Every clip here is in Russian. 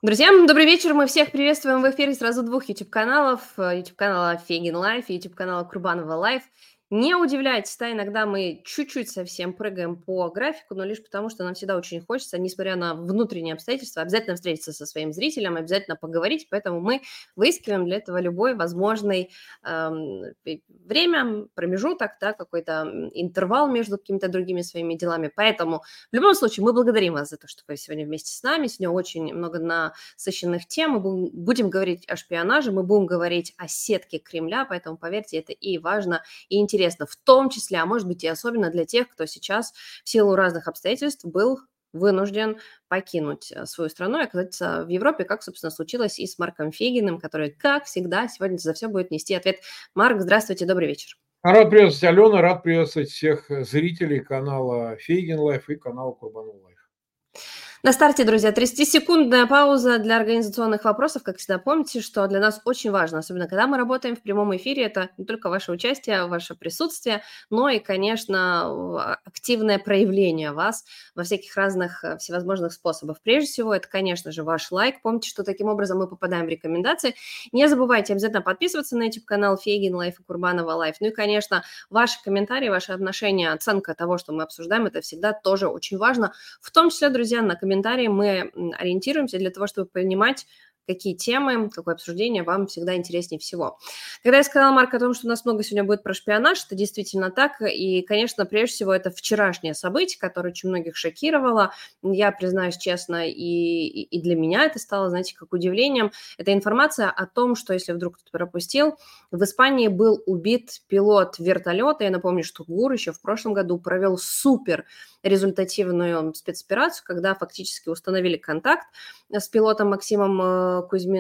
Друзья, добрый вечер. Мы всех приветствуем в эфире сразу двух YouTube-каналов. YouTube-канала Фейгин Лайф и YouTube-канала Курбанова Лайф. Не удивляйтесь, да, иногда мы чуть-чуть совсем прыгаем по графику, но лишь потому, что нам всегда очень хочется, несмотря на внутренние обстоятельства, обязательно встретиться со своим зрителем, обязательно поговорить, поэтому мы выискиваем для этого любой возможный время, промежуток, да, какой-то интервал между какими-то другими своими делами. Поэтому в любом случае мы благодарим вас за то, что вы сегодня вместе с нами. Сегодня очень много насыщенных тем. Мы будем говорить о шпионаже, мы будем говорить о сетке Кремля, поэтому, поверьте, это и важно, и интересно, в том числе, а может быть и особенно для тех, кто сейчас в силу разных обстоятельств был вынужден покинуть свою страну и оказаться в Европе, как, собственно, случилось и с Марком Фейгиным, который, как всегда, сегодня за все будет нести ответ. Марк, здравствуйте, добрый вечер. Рад приветствовать Алену, рад приветствовать всех зрителей канала Фейгин Лайф и канала Курбанов Лайф. На старте, друзья, 30-секундная пауза для организационных вопросов. Как всегда, помните, что для нас очень важно, особенно когда мы работаем в прямом эфире, это не только ваше участие, ваше присутствие, но и, конечно, активное проявление вас во всяких разных всевозможных способах. Прежде всего, это, конечно же, ваш лайк. Помните, что таким образом мы попадаем в рекомендации. Не забывайте обязательно подписываться на YouTube-канал Фейгин Лайф и Курбанова Лайф. Ну и, конечно, ваши комментарии, ваши отношения, оценка того, что мы обсуждаем, это всегда тоже очень важно. В том числе, друзья, на комментарии мы ориентируемся для того, чтобы понимать, какие темы, какое обсуждение вам всегда интереснее всего. Когда я сказала, Марк, о том, что у нас много сегодня будет про шпионаж, это действительно так. И, конечно, прежде всего, это вчерашнее событие, которое очень многих шокировало. Я признаюсь честно, и для меня это стало, знаете, как удивлением. Это информация о том, что, если вдруг кто-то пропустил, в Испании был убит пилот вертолета. Я напомню, что ГУР еще в прошлом году провел супер результативную спецоперацию, когда фактически установили контакт с пилотом Максимом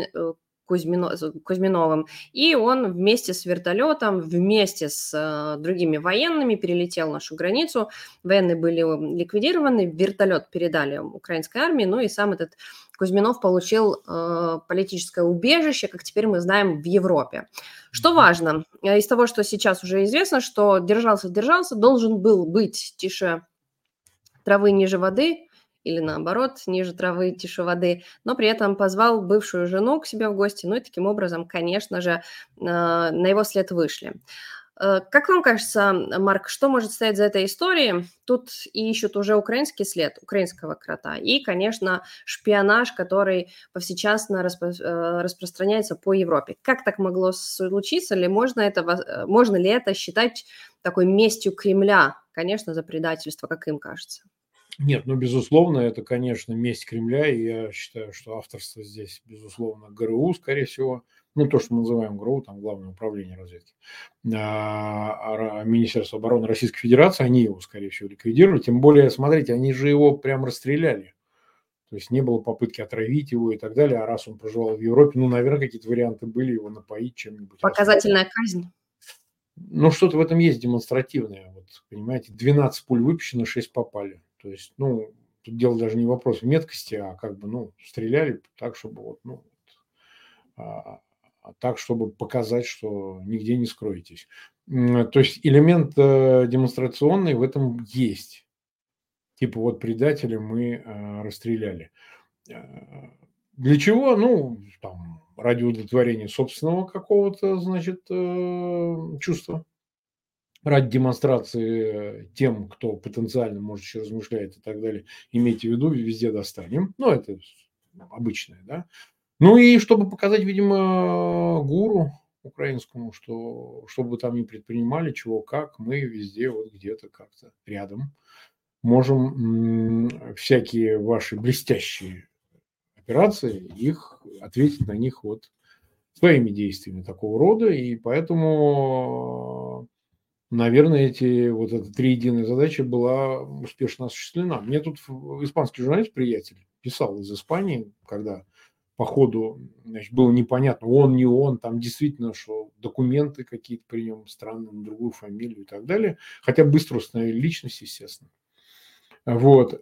Кузьминовым, и он вместе с вертолетом, вместе с другими военными перелетел нашу границу. Военные были ликвидированы, вертолет передали украинской армии, ну и сам этот Кузьминов получил политическое убежище, как теперь мы знаем, в Европе. Что важно, из того, что сейчас уже известно, что держался, должен был быть тише травы ниже воды, или наоборот, ниже травы, тише воды, но при этом позвал бывшую жену к себе в гости, ну и таким образом, конечно же, на его след вышли. Как вам кажется, Марк, что может стоять за этой историей? Тут ищут уже украинский след, украинского крота, и, конечно, шпионаж, который повсеместно распространяется по Европе. Как так могло случиться? Можно ли это считать такой местью Кремля, конечно, за предательство, как им кажется? Нет, ну, безусловно, это, конечно, месть Кремля, и я считаю, что авторство здесь, безусловно, ГРУ, скорее всего, ну, то, что мы называем ГРУ, там, Главное управление разведки, Министерство обороны Российской Федерации, они его, скорее всего, ликвидировали, тем более, смотрите, они же его прям расстреляли, то есть не было попытки отравить его и так далее, а раз он проживал в Европе, ну, наверное, какие-то варианты были его напоить чем-нибудь. Показательная казнь. Ну, что-то в этом есть демонстративное, вот, понимаете, 12 пуль выпущено, 6 попали. То есть, ну, тут дело даже не вопрос в меткости, а как бы, ну, стреляли так, чтобы вот, ну, так, чтобы показать, что нигде не скроетесь. То есть элемент демонстрационный в этом есть. Типа вот предателя мы расстреляли. Для чего? Ну, там, ради удовлетворения собственного какого-то, значит, чувства. Ради демонстрации тем, кто потенциально, может, еще размышляет и так далее, имейте в виду, везде достанем. Ну, это обычное, да. Ну, и чтобы показать, видимо, гуру украинскому, что бы там ни предпринимали, чего как, мы везде вот где-то как-то рядом можем всякие ваши блестящие операции, их ответить на них вот своими действиями такого рода. И поэтому, наверное, эта триединая задача была успешно осуществлена. Мне тут испанский журналист-приятель писал из Испании, когда по ходу, значит, было непонятно, он, не он, там действительно, что документы какие-то при нем странные, на другую фамилию и так далее. Хотя быстро установили личность, естественно. Вот.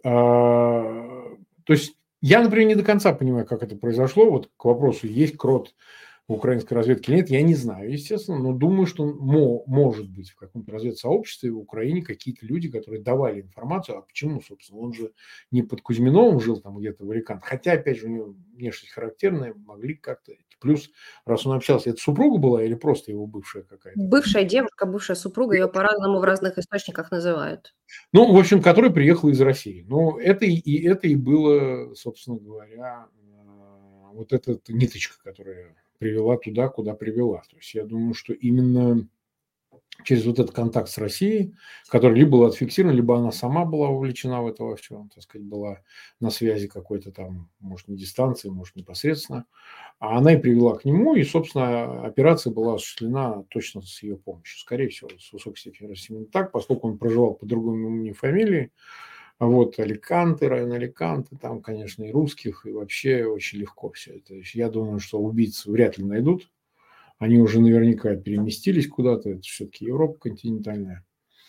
То есть я, например, не до конца понимаю, как это произошло. Вот к вопросу, есть крот в украинской разведке или нет, я не знаю, естественно, но думаю, что может быть в каком-то разведсообществе в Украине какие-то люди, которые давали информацию. А почему, собственно? Он же не под Кузьминовым жил там где-то в Аликанте. Хотя, опять же, у него внешность характерная, могли как-то... Плюс, раз он общался, это супруга была или просто его бывшая какая-то? Бывшая девушка, бывшая супруга, ее по-разному в разных источниках называют. Ну, в общем, который приехал из России. Ну, это и было, собственно говоря, вот эта ниточка, которая привела туда, куда привела. То есть я думаю, что именно через вот этот контакт с Россией, который либо был отфиксирован, либо она сама была вовлечена в это во все, так сказать, была на связи какой-то там, может, на дистанции, может, непосредственно, а она и привела к нему, и, собственно, операция была осуществлена точно с ее помощью. Скорее всего, с высокой степенью вероятности именно так, поскольку он проживал по другому имени и фамилии, а вот Аликанте, район Аликанте, там, конечно, и русских, и вообще очень легко все это. То есть я думаю, что убийц вряд ли найдут. Они уже наверняка переместились куда-то. Это все-таки Европа континентальная.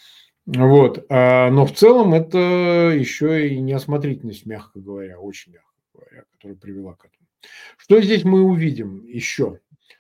Вот. Но в целом это еще и неосмотрительность, мягко говоря, очень мягко говоря, которая привела к этому. Что здесь мы увидим еще?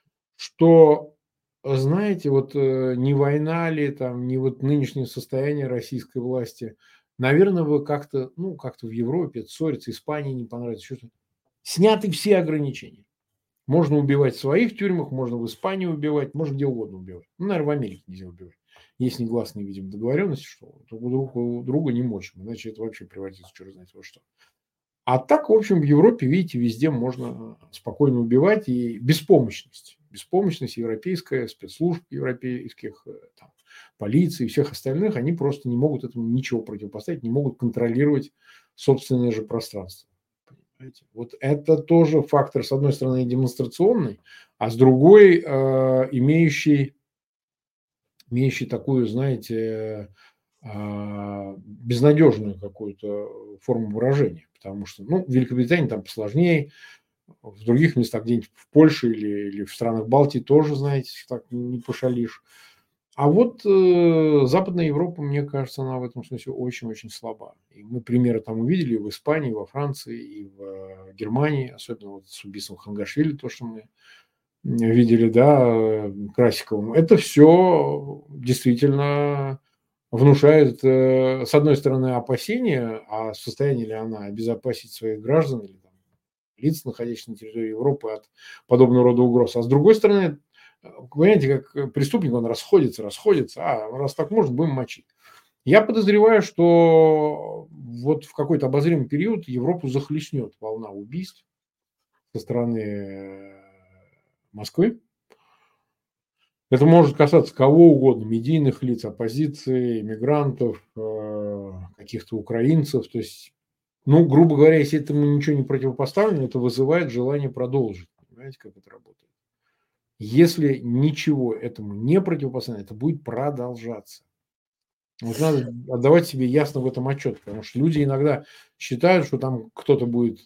Что, знаете, вот не война ли, там, не вот нынешнее состояние российской власти, наверное, вы как-то, ну, как-то в Европе ссориться, Испании не понравится, что-то. Сняты все ограничения. Можно убивать в своих тюрьмах, можно в Испании убивать, можно где угодно убивать. Ну, наверное, в Америке нельзя убивать. Есть негласные, видимо, договоренности, что друг у друга не мочим, иначе это вообще превратится в черт знает во что. А так, в общем, в Европе, видите, везде можно спокойно убивать, и беспомощность. Беспомощность европейская, спецслужб европейских, там, полиции и всех остальных, они просто не могут этому ничего противопоставить, не могут контролировать собственное же пространство. Понимаете? Вот это тоже фактор, с одной стороны, демонстрационный, а с другой имеющий такую, знаете, безнадежную какую-то форму выражения. Потому что, ну, в Великобритании там посложнее, в других местах, где-нибудь в Польше или в странах Балтии тоже, знаете, так не пошалишь. А вот Западная Европа, мне кажется, она в этом смысле очень-очень слаба. И мы примеры там увидели и в Испании, и во Франции, и в Германии, особенно вот с убийством Хангашвили, то, что мы видели, да, Красиковым. Это все действительно внушает, с одной стороны, опасения, а в состоянии ли она обезопасить своих граждан или там, лиц, находящихся на территории Европы от подобного рода угроз. А с другой стороны, понимаете, как преступник, он расходится, раз так можно, будем мочить. Я подозреваю, что вот в какой-то обозримый период Европу захлестнет волна убийств со стороны Москвы. Это может касаться кого угодно, медийных лиц, оппозиции, иммигрантов, каких-то украинцев. То есть, ну, грубо говоря, если этому ничего не противопоставлено, это вызывает желание продолжить. Понимаете, как это работает? Если ничего этому не противопоставлено, это будет продолжаться. Вот надо отдавать себе ясно в этом отчет, потому что люди иногда считают, что там кто-то будет,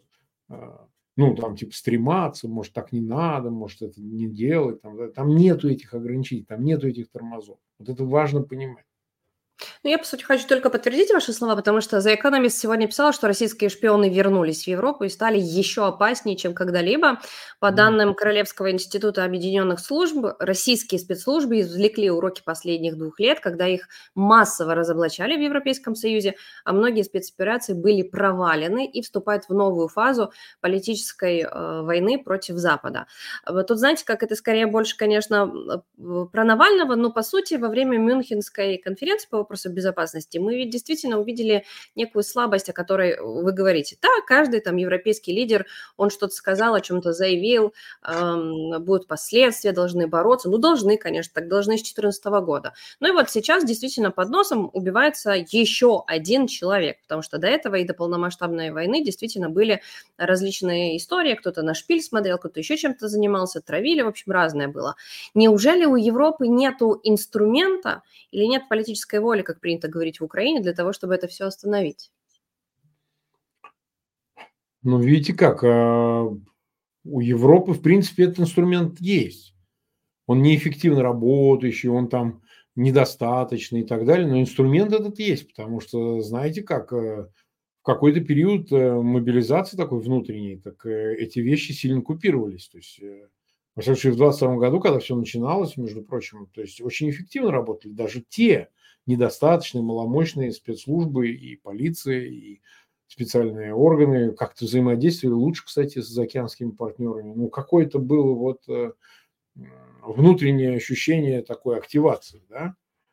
ну, там, типа, стрематься, может, так не надо, может, это не делать. Там, да. Там нету этих ограничений, там нету этих тормозов. Вот это важно понимать. Ну, я, по сути, хочу только подтвердить ваши слова, потому что The Economist сегодня писала, что российские шпионы вернулись в Европу и стали еще опаснее, чем когда-либо. По данным Королевского института объединенных служб, российские спецслужбы извлекли уроки последних 2 лет, когда их массово разоблачали в Европейском Союзе, а многие спецоперации были провалены и вступают в новую фазу политической войны против Запада. Тут, знаете, как это скорее больше, конечно, про Навального, но, по сути, во время Мюнхенской конференции по вопросам безопасности мы ведь действительно увидели некую слабость, о которой вы говорите. Да, каждый там европейский лидер, он что-то сказал, о чем-то заявил, будут последствия, должны бороться. Ну, должны, конечно, так должны с 2014 года. Ну и вот сейчас действительно под носом убивается еще один человек, потому что до этого и до полномасштабной войны действительно были различные истории. Кто-то на шпиль смотрел, кто-то еще чем-то занимался, травили, в общем, разное было. Неужели у Европы нету инструмента или нет политической воли, как принято говорить в Украине, для того, чтобы это все остановить? Ну, видите как, у Европы, в принципе, этот инструмент есть. Он неэффективно работающий, он там недостаточный и так далее, но инструмент этот есть, потому что, знаете как, в какой-то период мобилизации такой внутренней, так эти вещи сильно купировались. То есть Во всяком случае, в 2022 году, когда все начиналось, между прочим, то есть очень эффективно работали даже те недостаточные, маломощные спецслужбы и полиция, и специальные органы как-то взаимодействовали лучше, кстати, с заокеанскими партнерами. Ну, какое-то было вот внутреннее ощущение такой активации, да.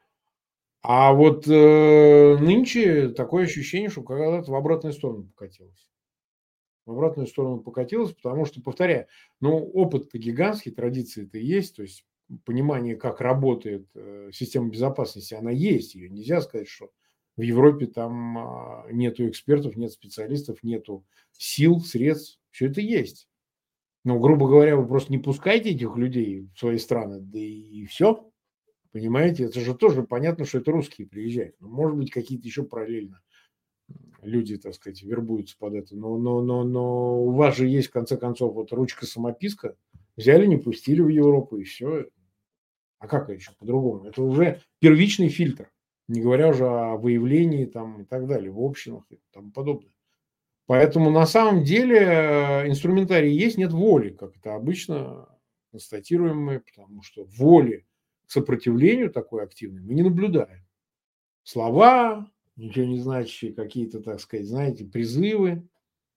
А вот нынче такое ощущение, что когда-то в обратную сторону покатилось. В обратную сторону покатилось, потому что, повторяю, ну, опыт-то гигантский, традиции-то есть, то есть понимание, как работает система безопасности, она есть. Ее нельзя сказать, что в Европе там нету экспертов, нет специалистов, нету сил, средств. Все это есть. Но, грубо говоря, вы просто не пускайте этих людей в свои страны, да и все. Понимаете, это же тоже понятно, что это русские приезжают. Но, может быть, какие-то еще параллельно люди, так сказать, вербуются под это. Но у вас же есть, в конце концов, вот ручка-самописка. Взяли, не пустили в Европу, и все. А как еще по-другому? Это уже первичный фильтр. Не говоря уже о выявлении там, и так далее, в общинах и тому подобное. Поэтому на самом деле инструментарий есть, нет воли, как это обычно констатируем мы, потому что воли к сопротивлению такой активной мы не наблюдаем. Слова, ничего не значащие, какие-то, так сказать, знаете, призывы,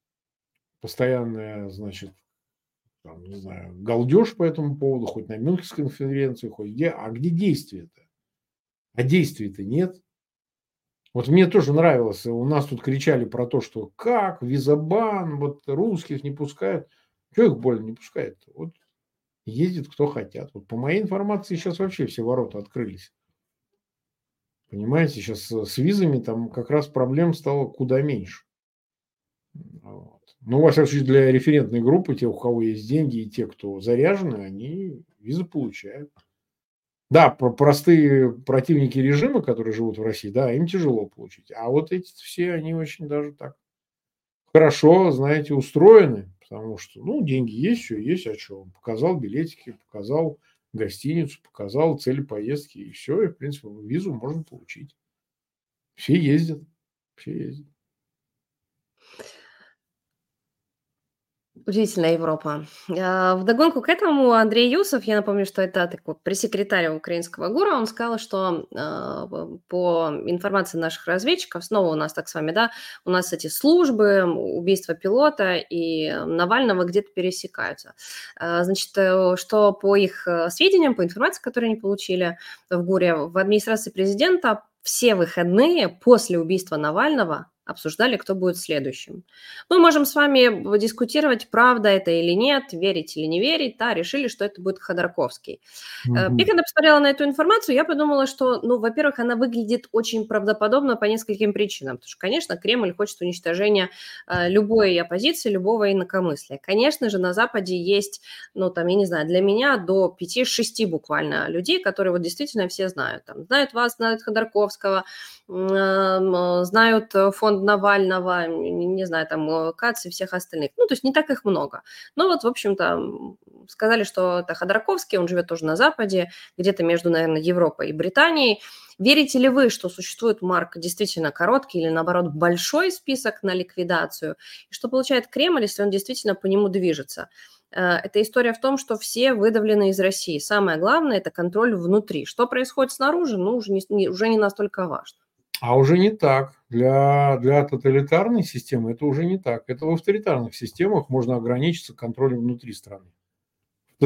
постоянная, значит, там, не знаю, галдеж по этому поводу, хоть на Мюнхенской конференции, хоть где, а где действия-то? А действий-то нет. Вот мне тоже нравилось, у нас тут кричали про то, что как, визабан, вот русских не пускают. Чего их больно не пускают? Вот ездит кто хотят. Вот по моей информации сейчас вообще все ворота открылись. Понимаете, сейчас с визами там как раз проблем стало куда меньше. Вот. Ну, во всяком случае, для референтной группы, тех, у кого есть деньги, и те, кто заряжены, они визы получают. Да, простые противники режима, которые живут в России, да, им тяжело получить. А вот эти все, они очень даже так хорошо, знаете, устроены, потому что, ну, деньги есть, все есть, а что? Показал билетики, показал гостиницу, показал цели поездки, и все, и, в принципе, визу можно получить. Все ездят, все ездят. Удивительная Европа. Вдогонку к этому Андрей Юсов, я напомню, что это такой пресс-секретарь украинского ГУРа, он сказал, что по информации наших разведчиков, снова у нас так с вами, да, у нас эти службы, убийство пилота и Навального где-то пересекаются. Значит, что по их сведениям, по информации, которую они получили в ГУРе, в администрации президента все выходные после убийства Навального обсуждали, кто будет следующим. Мы можем с вами дискутировать, правда это или нет, верить или не верить, да, решили, что это будет Ходорковский. Я когда посмотрела на эту информацию, я подумала, что, ну, во-первых, она выглядит очень правдоподобно по нескольким причинам, потому что, конечно, Кремль хочет уничтожения любой оппозиции, любого инакомыслия. Конечно же, на Западе есть, ну, там, я не знаю, для меня до 5-6 буквально людей, которые вот действительно все знают. Там, знают вас, знают Ходорковского, знают фонд Навального, не знаю, там, Кац и всех остальных. Ну, то есть не так их много. Но вот, в общем-то, сказали, что это Ходорковский, он живет тоже на Западе, где-то между, наверное, Европой и Британией. Верите ли вы, что существует, Марк, действительно короткий или, наоборот, большой список на ликвидацию? И что получает Кремль, если он действительно по нему движется? Это история в том, что все выдавлены из России. Самое главное – это контроль внутри. Что происходит снаружи, ну, уже не настолько важно. А уже не так. Для тоталитарной системы это уже не так. Это в авторитарных системах можно ограничиться контролем внутри страны. В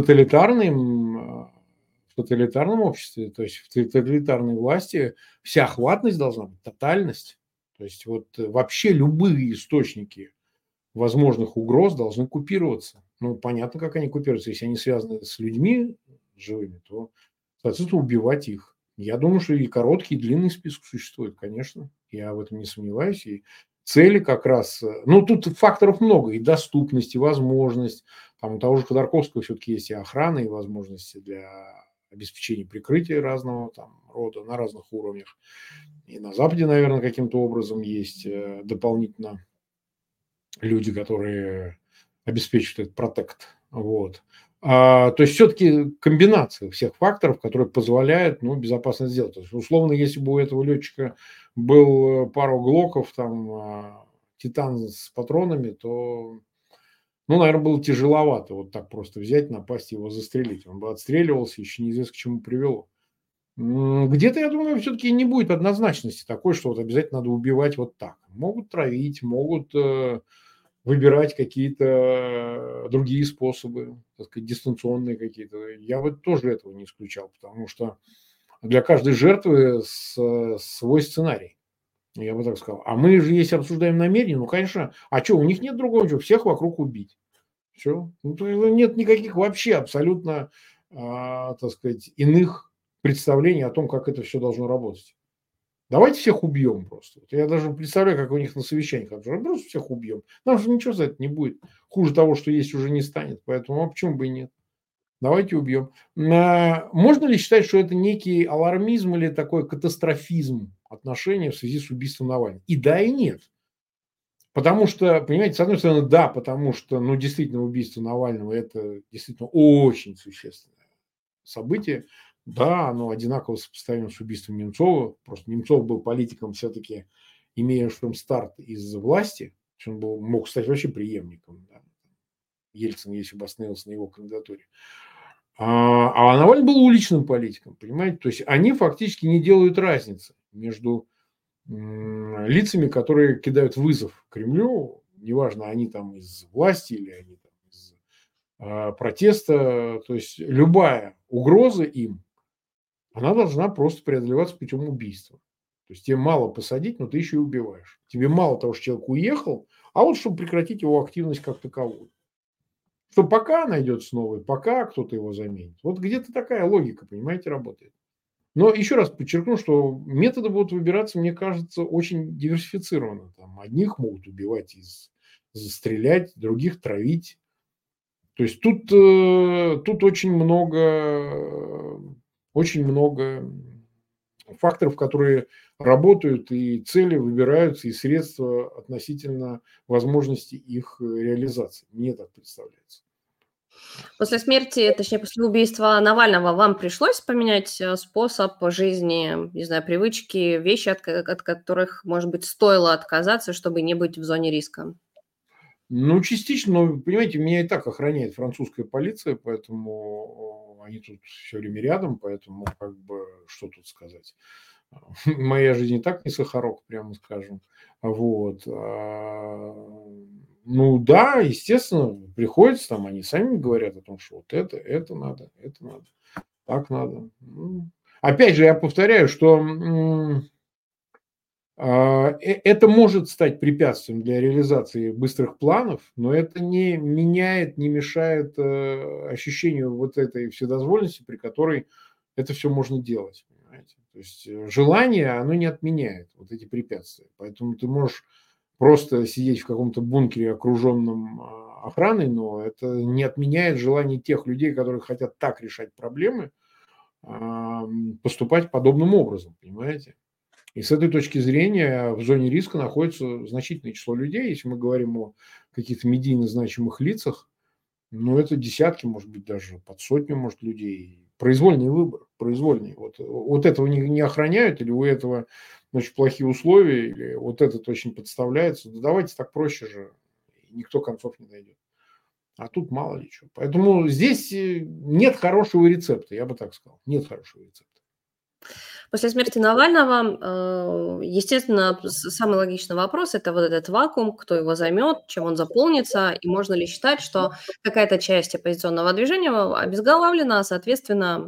тоталитарном обществе, то есть в тоталитарной власти вся охватность должна быть, тотальность. То есть вот вообще любые источники возможных угроз должны купироваться. Ну, понятно, как они купируются. Если они связаны с людьми живыми, то, соответственно, убивать их. Я думаю, что и короткий, и длинный список существует, конечно. Я в этом не сомневаюсь. И цели как раз... Ну, тут факторов много. И доступность, и возможность. Там у того же Ходорковского все-таки есть и охрана, и возможности для обеспечения прикрытия разного там, рода на разных уровнях. И на Западе, наверное, каким-то образом есть дополнительно люди, которые обеспечивают этот протект. Вот. То есть все-таки комбинация всех факторов, которые позволяют безопасно сделать. То есть, условно, если бы у этого летчика был пару глоков, там, титан с патронами, то Ну, наверное, было тяжеловато вот так просто взять, напасть и его застрелить. Он бы отстреливался, еще неизвестно к чему привело. Где-то, я думаю, все-таки не будет однозначности такой, что вот обязательно надо убивать вот так. Могут травить, могут выбирать какие-то другие способы, так сказать, дистанционные какие-то. Я вот тоже этого не исключал, потому что для каждой жертвы свой сценарий, я бы так сказал. А мы же, если обсуждаем намерение, ну, конечно, а что, у них нет другого, что всех вокруг убить. Все. Ну, то есть нет никаких вообще абсолютно, так сказать, иных представлений о том, как это все должно работать. Давайте всех убьем просто. Вот я даже представляю, как у них на совещаниях. Просто всех убьем. Нам же ничего за это не будет. Хуже того, что есть, уже не станет. Поэтому а почему бы и нет? Давайте убьем. Можно ли считать, что это некий алармизм или такой катастрофизм отношений в связи с убийством Навального? И да, и нет. Потому что, понимаете, с одной стороны, да, потому что, ну, действительно, убийство Навального – это действительно очень существенное событие. Да, оно одинаково сопоставимо с убийством Немцова. Просто Немцов был политиком, все-таки имеющим старт из власти. Он мог стать вообще преемником. Да. Ельцин, если бы остановился на его кандидатуре. А Навальный был уличным политиком, понимаете? То есть они фактически не делают разницы между лицами, которые кидают вызов Кремлю, неважно, они там из власти или они там из протеста, то есть любая угроза им, она должна просто преодолеваться путем убийства. То есть тебе мало посадить, но ты еще и убиваешь. Тебе мало того, что человек уехал, а вот чтобы прекратить его активность как таковую. Что пока найдется новый, пока кто-то его заменит. Вот где-то такая логика, понимаете, работает. Но еще раз подчеркну, что методы будут выбираться, мне кажется, очень диверсифицированно. Там одних могут убивать, застрелять, других травить. То есть тут очень много факторов, которые работают, и цели выбираются, и средства относительно возможности их реализации. Мне так представляется. После смерти, точнее, после убийства Навального вам пришлось поменять, способ жизни, не знаю, привычки, вещи, от которых, может быть, стоило отказаться, чтобы не быть в зоне риска? Ну, частично, но, понимаете, меня и так охраняет французская полиция, поэтому они тут все время рядом, поэтому как бы что тут сказать. Моя жизнь и так не сахарок, прямо скажем. Вот. Ну да, естественно, приходится там, они сами говорят о том, что вот это надо, так надо. Ну, опять же, я повторяю, что это может стать препятствием для реализации быстрых планов, но это не меняет, не мешает ощущению вот этой вседозволенности, при которой это все можно делать. Понимаете? То есть желание, оно не отменяет вот эти препятствия. Поэтому ты можешь просто сидеть в каком-то бункере, окруженном охраной, но это не отменяет желание тех людей, которые хотят так решать проблемы, поступать подобным образом, понимаете? И с этой точки зрения в зоне риска находится значительное число людей. Если мы говорим о каких-то медийно значимых лицах, ну, это десятки, может быть, даже под сотню, может, людей. Произвольный выбор, произвольный. Вот этого не охраняют, или у этого очень плохие условия, или вот этот очень подставляется. Да давайте так проще же, никто концов не найдет. А тут мало ли что. Поэтому здесь нет хорошего рецепта, я бы так сказал. Нет хорошего рецепта. После смерти Навального, естественно, самый логичный вопрос – это вот этот вакуум, кто его займет, чем он заполнится, и можно ли считать, что какая-то часть оппозиционного движения обезглавлена, а, соответственно,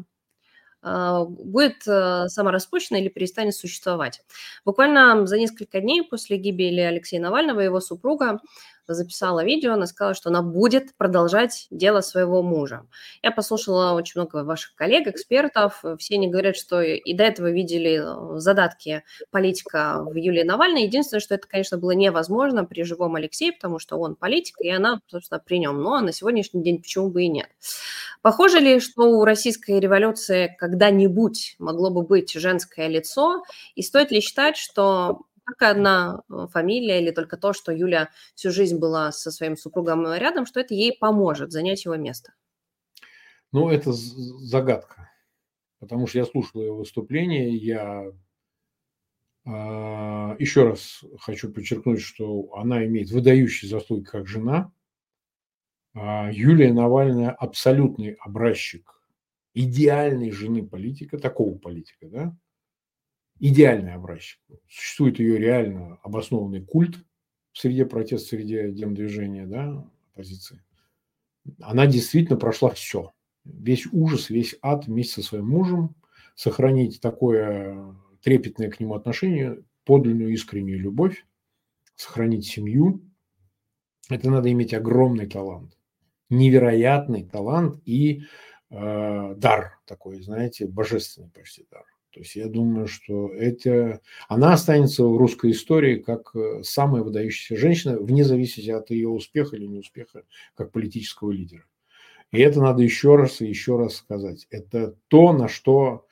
будет самораспущена или перестанет существовать. Буквально за несколько дней после гибели Алексея Навального его супруга записала видео, она сказала, что она будет продолжать дело своего мужа. Я послушала очень много ваших коллег, экспертов, все они говорят, что и до этого видели задатки политика в Юлии Навальной. Единственное, что это, конечно, было невозможно при живом Алексее, потому что он политик, и она, собственно, при нем. Но на сегодняшний день почему бы и нет. Похоже ли, что у российской революции когда-нибудь могло бы быть женское лицо? И стоит ли считать, что только одна фамилия или только то, что Юля всю жизнь была со своим супругом рядом, что это ей поможет занять его место? Ну, это загадка. Потому что я слушал ее выступление, я еще раз хочу подчеркнуть, что она имеет выдающие заслуги как жена. Юлия Навальная абсолютный образчик идеальной жены политика, такого политика, да, идеальный образчик. Существует ее реально обоснованный культ в среде протеста, среде демдвижения, да, оппозиции. Она действительно прошла все. Весь ужас, весь ад вместе со своим мужем. Сохранить такое трепетное к нему отношение, подлинную искреннюю любовь, сохранить семью. Это надо иметь огромный талант. Невероятный талант и дар такой, знаете, божественный почти дар. То есть я думаю, что она останется в русской истории как самая выдающаяся женщина, вне зависимости от ее успеха или неуспеха как политического лидера. И это надо еще раз и еще раз сказать. Это то, на что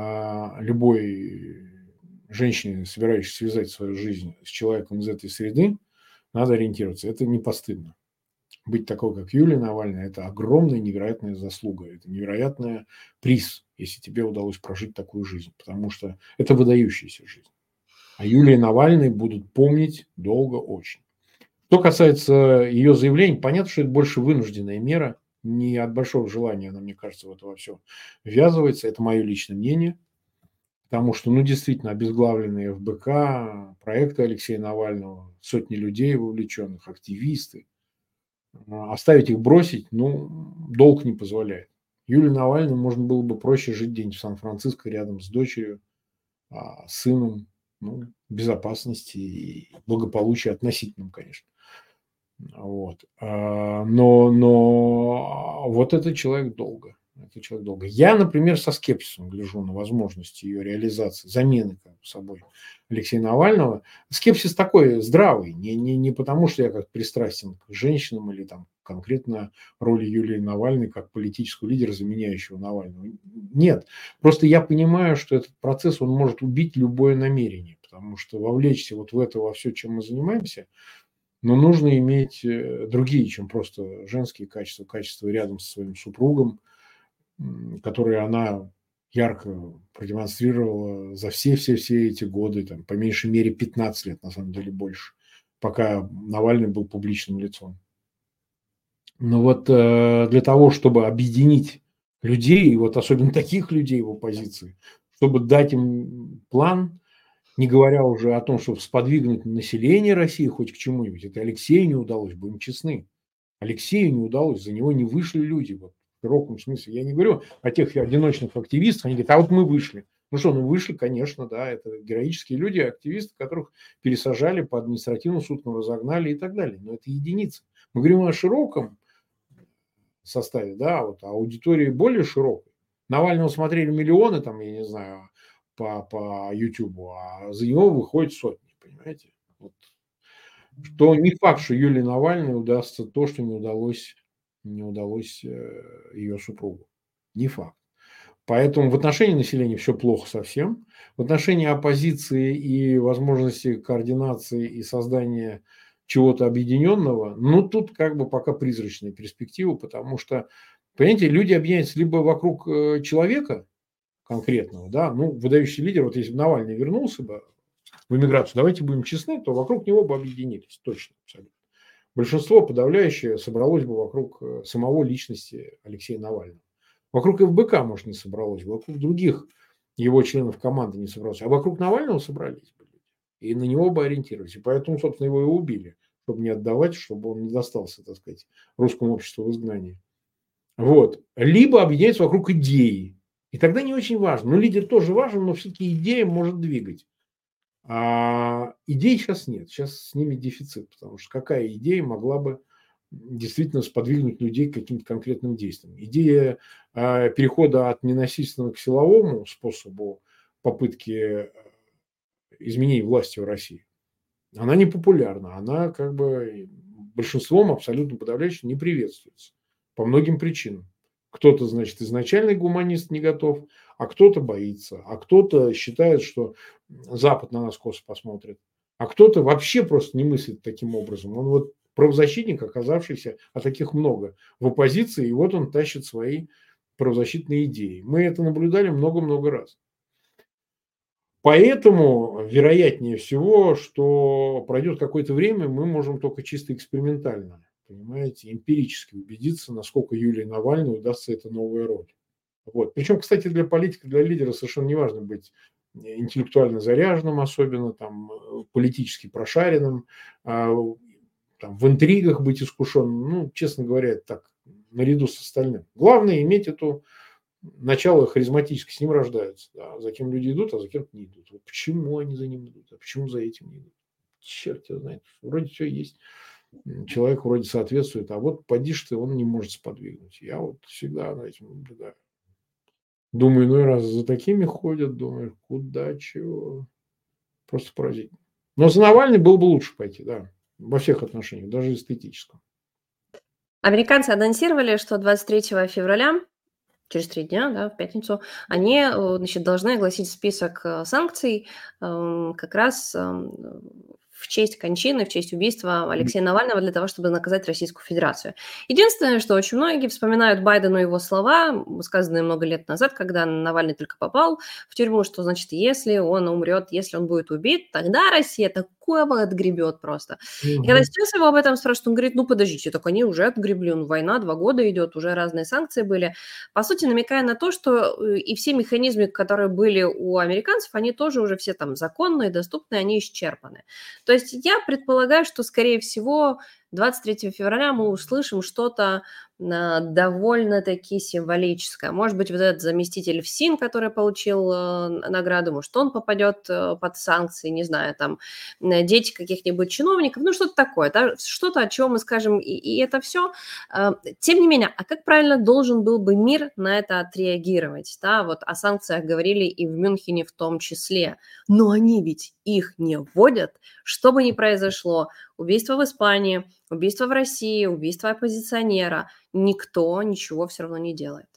любой женщине, собирающейся связать свою жизнь с человеком из этой среды, надо ориентироваться. Это не постыдно. Быть такой, как Юлия Навальная, это огромная, невероятная заслуга. Это невероятный приз, если тебе удалось прожить такую жизнь. Потому что это выдающаяся жизнь. А Юлии Навальной будут помнить долго очень. Что касается ее заявлений, понятно, что это больше вынужденная мера. Не от большого желания она, мне кажется, в это во все ввязывается. Это мое личное мнение. Потому что, действительно, обезглавленные ФБК, проекты Алексея Навального, сотни людей вовлеченных, активисты, оставить их, бросить, долг не позволяет. Юлии Навальной можно было бы проще жить где-нибудь в Сан-Франциско рядом с дочерью, сыном, безопасности и благополучия относительном, конечно. Вот. Но вот этот человек долго. Я, например, со скепсисом гляжу на возможности ее реализации, замены собой Алексея Навального. Скепсис такой здравый, не потому, что я как пристрастен к женщинам или там конкретно роли Юлии Навальной как политического лидера, заменяющего Навального. Нет, просто я понимаю, что этот процесс, он может убить любое намерение, потому что вовлечься вот в это, во все, чем мы занимаемся, но нужно иметь другие, чем просто женские качества, качества рядом со своим супругом, которые она ярко продемонстрировала за все эти годы, там, по меньшей мере 15 лет, на самом деле больше, пока Навальный был публичным лицом. Но вот для того, чтобы объединить людей, вот особенно таких людей в оппозиции, чтобы дать им план, не говоря уже о том, чтобы сподвигнуть население России хоть к чему-нибудь, это Алексею не удалось, будем честны. Алексею не удалось, за него не вышли люди, вот, в широком смысле. Я не говорю о тех одиночных активистах, они говорят, вот мы вышли. Вышли, конечно, да, это героические люди, активисты, которых пересажали по административному суду, разогнали и так далее. Но это единицы. Мы говорим о широком составе, да, вот аудитории более широкой. Навального смотрели миллионы, там, я не знаю, по Ютубу, а за него выходит сотни, понимаете? Вот. Что не факт, что Юлии Навальной удастся то, что не удалось ее супругу. Не факт. Поэтому в отношении населения все плохо совсем. В отношении оппозиции и возможности координации и создания чего-то объединенного, тут как бы пока призрачные перспективы, потому что, понимаете, люди объединяются либо вокруг человека конкретного, да, выдающий лидер, вот если бы Навальный вернулся бы в эмиграцию, давайте будем честны, то вокруг него бы объединились, точно, абсолютно. Большинство подавляющее собралось бы вокруг самого личности Алексея Навального. Вокруг ФБК, может, не собралось, вокруг других его членов команды не собралось, а вокруг Навального собрались бы люди. И на него бы ориентировались. И поэтому, собственно, его и убили, чтобы не отдавать, чтобы он не достался, так сказать, русскому обществу в изгнании. Вот. Либо объединяться вокруг идеи. И тогда не очень важно. Лидер тоже важен, но все-таки идея может двигать. А идей сейчас нет. Сейчас с ними дефицит. Потому что какая идея могла бы действительно сподвигнуть людей к каким-то конкретным действиям? Идея перехода от ненасильственного к силовому способу попытки изменения власти в России, она не популярна. Она как бы большинством абсолютно подавляющим не приветствуется. По многим причинам. Кто-то, значит, изначально гуманист не готов, а кто-то боится, а кто-то считает, что Запад на нас косо посмотрит, а кто-то вообще просто не мыслит таким образом. Он вот правозащитник, оказавшийся, а таких много, в оппозиции, и вот он тащит свои правозащитные идеи. Мы это наблюдали много-много раз. Поэтому вероятнее всего, что пройдет какое-то время, мы можем только чисто экспериментально понимаете, эмпирически убедиться, насколько Юлии Навальной удастся эта новая роль. Вот. Причем, кстати, для политика, для лидера совершенно не важно быть интеллектуально заряженным, особенно там политически прошаренным, там, в интригах быть искушенным. Ну, честно говоря, это так, наряду с остальным. Главное иметь эту начало харизматическое, с ним рождаются. Да. За кем люди идут, а за кем не идут. Вот почему они за ним идут, а почему за этим не идут? Черт его знает. Вроде все есть. Человек вроде соответствует, а вот поди ж ты, он не может сподвигнуть. Я вот всегда на этим наблюдаю. Думаю, иной раз за такими ходят, думаю, куда, чего. Просто поразительно. Но за Навальный было бы лучше пойти, да, во всех отношениях, даже эстетическом. Американцы анонсировали, что 23 февраля, через 3 дня, да, в пятницу, они, значит, должны огласить список санкций как раз в честь кончины, в честь убийства Алексея Навального для того, чтобы наказать Российскую Федерацию. Единственное, что очень многие вспоминают Байдену его слова, сказанные много лет назад, когда Навальный только попал в тюрьму, что значит, если он умрет, если он будет убит, тогда Россия такое отгребет просто. И когда сейчас его об этом спрашивают, он говорит, ну подождите, так они уже отгребли, война 2 года идет, уже разные санкции были. По сути, намекая на то, что и все механизмы, которые были у американцев, они тоже уже все там законные, доступные, они исчерпаны. То есть я предполагаю, что, скорее всего, 23 февраля мы услышим что-то довольно-таки символическое. Может быть, вот этот заместитель ФСИН, который получил награду, может, он попадет под санкции, не знаю, там, дети каких-нибудь чиновников, ну, что-то такое, да? Что-то, о чем мы скажем, и это все. Тем не менее, а как правильно должен был бы мир на это отреагировать? Да? Вот о санкциях говорили и в Мюнхене в том числе. Но они ведь их не вводят, что бы ни произошло. Убийство в Испании, убийство в России, убийство оппозиционера. Никто ничего все равно не делает.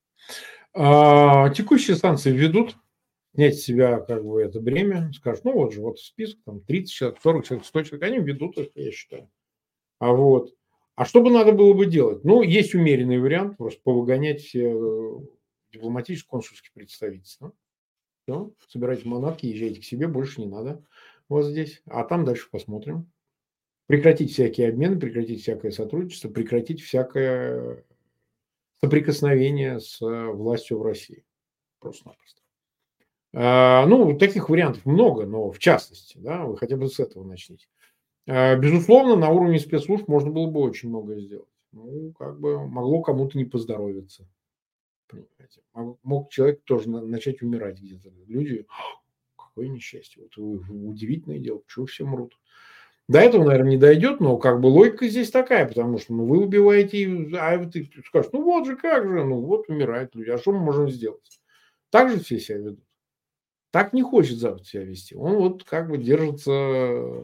Текущие санкции ведут, снять с себя как бы это бремя, скажут, ну вот же, вот список, там 30 человек, 40 человек, 100 человек, они ведут их, я считаю. А что бы надо было бы делать? Ну, есть умеренный вариант, просто повыгонять все дипломатические, консульские представительства. Все, собирайте манатки, езжайте к себе, больше не надо вас здесь. А там дальше посмотрим. Прекратить всякие обмены, прекратить всякое сотрудничество, прекратить всякое соприкосновение с властью в России. Просто-напросто. Ну, таких вариантов много, но в частности, да, вы хотя бы с этого начните. Безусловно, на уровне спецслужб можно было бы очень многое сделать. Ну, как бы могло кому-то не поздоровиться. Понимаете? Мог человек тоже начать умирать где-то. Люди, какое несчастье. Вот удивительное дело, почему все мрут. До этого, наверное, не дойдет, но как бы логика здесь такая, потому что вы убиваете, а ты скажешь, ну вот же, как же, ну вот умирают люди, а что мы можем сделать? Так же все себя ведут. Так не хочет Запад себя вести. Он вот как бы держится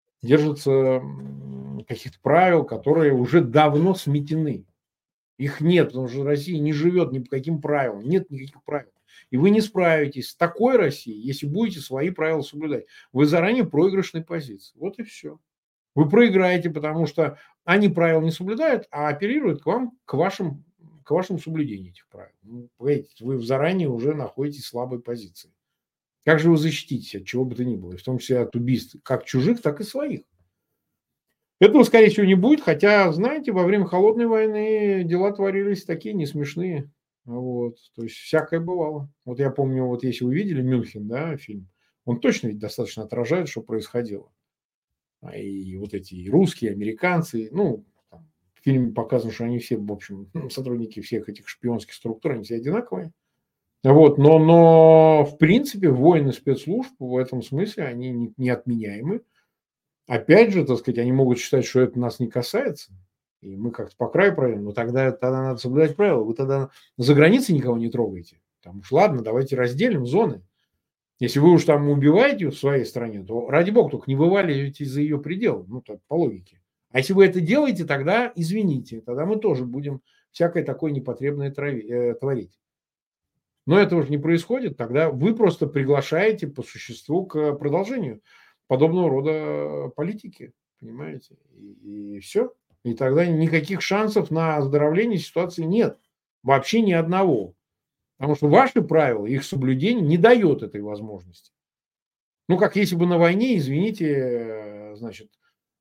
каких-то правил, которые уже давно сметены. Их нет, потому что Россия не живет ни по каким правилам, нет никаких правил. И вы не справитесь с такой Россией, если будете свои правила соблюдать. Вы заранее в проигрышной позиции. Вот и все. Вы проиграете, потому что они правил не соблюдают, а апеллируют к вам, к вашему соблюдению этих правил. Ну, вы заранее уже находитесь в слабой позиции. Как же вы защититесь от чего бы то ни было, в том числе от убийств как чужих, так и своих? Этого, скорее всего, не будет, хотя, знаете, во время Холодной войны дела творились такие несмешные. Вот, то есть всякое бывало. Вот я помню, вот если вы видели «Мюнхен», да, фильм, он точно ведь достаточно отражает, что происходило. И вот эти и русские, и американцы, ну, там, в фильме показано, что они все, в общем, сотрудники всех этих шпионских структур, они все одинаковые. Вот, но в принципе войны спецслужб в этом смысле, они неотменяемы. Опять же, так сказать, они могут считать, что это нас не касается, и мы как-то по краю пройдем, но тогда надо соблюдать правила. Вы тогда за границей никого не трогаете. Там уж ладно, давайте разделим зоны. Если вы уж там убиваете в своей стране, то ради бога, только не вываливайте за ее пределы, ну, так, по логике. А если вы это делаете, тогда извините, тогда мы тоже будем всякое такое непотребное творить. Но этого же не происходит, тогда вы просто приглашаете по существу к продолжению подобного рода политики, понимаете, и все. И тогда никаких шансов на оздоровление ситуации нет, вообще ни одного. Потому что ваши правила, их соблюдение не дает этой возможности. Ну, как если бы на войне, извините, значит,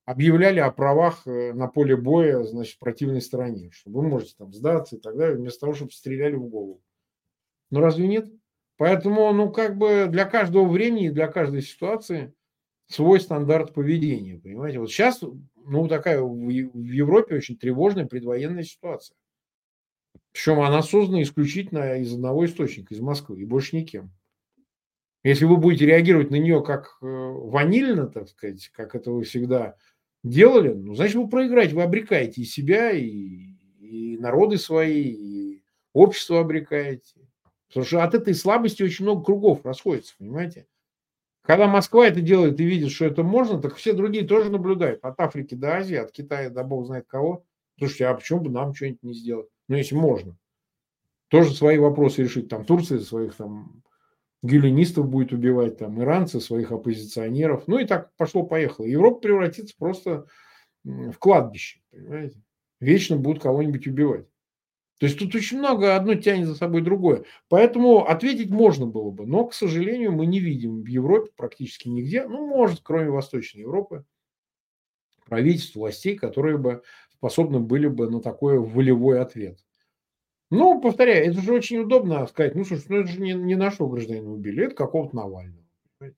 объявляли о правах на поле боя, значит, противной стороне, что вы можете там сдаться и так далее, вместо того, чтобы стреляли в голову. Ну, разве нет? Поэтому, ну, как бы для каждого времени и для каждой ситуации свой стандарт поведения, понимаете? Вот сейчас, ну, такая в Европе очень тревожная предвоенная ситуация. Причем она создана исключительно из одного источника, из Москвы, и больше никем. Если вы будете реагировать на нее как ванильно, так сказать, как это вы всегда делали, ну, значит, вы проиграете, вы обрекаете и себя, и народы свои, и общество обрекаете. Потому что от этой слабости очень много кругов расходится, понимаете? Когда Москва это делает и видит, что это можно, так все другие тоже наблюдают. От Африки до Азии, от Китая до бог знает кого. Слушайте, а почему бы нам что-нибудь не сделать? Ну, если можно. Тоже свои вопросы решить. Там Турция своих там гюленистов будет убивать, там иранцы своих оппозиционеров. Ну и так пошло-поехало. Европа превратится просто в кладбище, понимаете? Вечно будут кого-нибудь убивать. То есть тут очень много, одно тянет за собой другое. Поэтому ответить можно было бы, но, к сожалению, мы не видим в Европе практически нигде, ну, может, кроме Восточной Европы, правительств, властей, которые бы способны были бы на такой волевой ответ. Ну, повторяю, это же очень удобно сказать, ну, слушай, ну, это же не нашего гражданина убили, это какого-то Навального. Понимаете?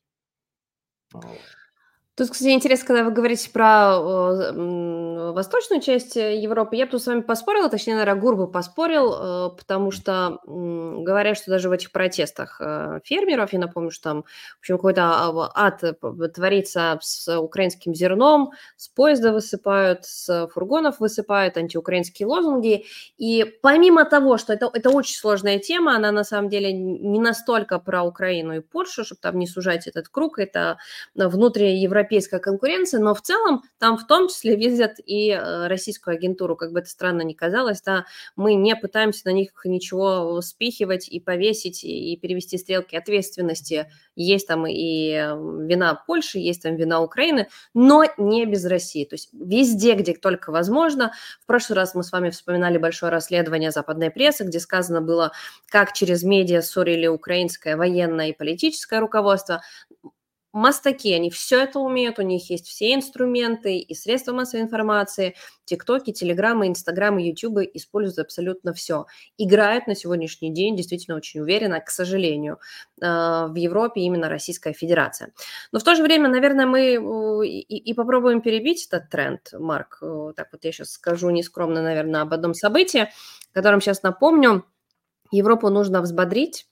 Тут, кстати, интересно, когда вы говорите про восточную часть Европы, я бы тут с вами поспорила, точнее, наверное, Гур бы поспорил, потому что говорят, что даже в этих протестах фермеров, я напомню, что там, в общем, какой-то ад творится с украинским зерном, с поезда высыпают, с фургонов высыпают антиукраинские лозунги, и помимо того, что это очень сложная тема, она на самом деле не настолько про Украину и Польшу, чтобы там не сужать этот круг, это внутриевропейская конкуренция, но в целом там в том числе видят и российскую агентуру, как бы это странно ни казалось, да, мы не пытаемся на них ничего спихивать и повесить, и перевести стрелки ответственности. Есть там и вина Польши, есть там вина Украины, но не без России. То есть везде, где только возможно. В прошлый раз мы с вами вспоминали большое расследование западной прессы, где сказано было, как через медиа ссорили украинское военное и политическое руководство. Мастаки, они все это умеют, у них есть все инструменты и средства массовой информации, тиктоки, телеграммы, инстаграмы, ютубы используют абсолютно все. Играют на сегодняшний день действительно очень уверенно, к сожалению, в Европе именно Российская Федерация. Но в то же время, наверное, мы и попробуем перебить этот тренд, Марк. Так вот я сейчас скажу нескромно, наверное, об одном событии, о котором сейчас напомню. Европу нужно взбодрить.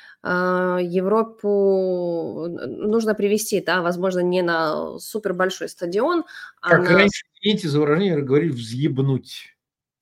Европу нужно привести, да, возможно, не на супер большой стадион, а Как на раньше, извините за выражение, говорили, взъебнуть.